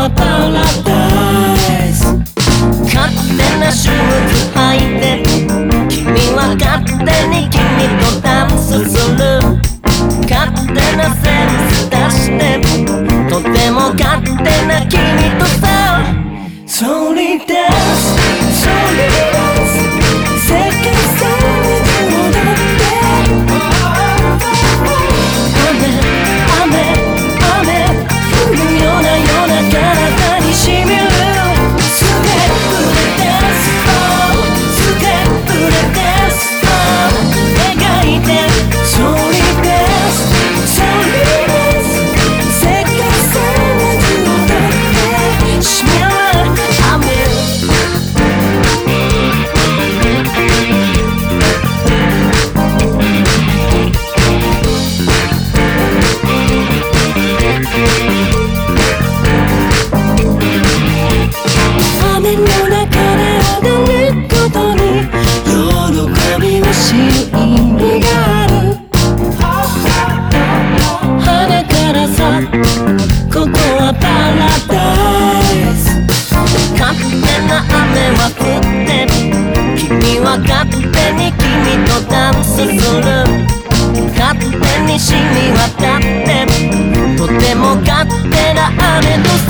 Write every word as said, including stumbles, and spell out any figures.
はパラダイス。勝手なシューズ履いて君は勝手に君とダンスする。勝手なセンス出してとても勝手な君とさソリダンスソリダンス世界線に戻って雨雨雨降るようなような体にしみるステップでダンスフローステップでダンスフロー描いてソリダンスソリダンス世界線に戻ってしみる雨の中で踊ることに喜びを知る意味がある。花からさここはパラダイス。勝手な雨は降って君は勝手に君とダンスする。勝手に染み渡ってとても勝手な雨と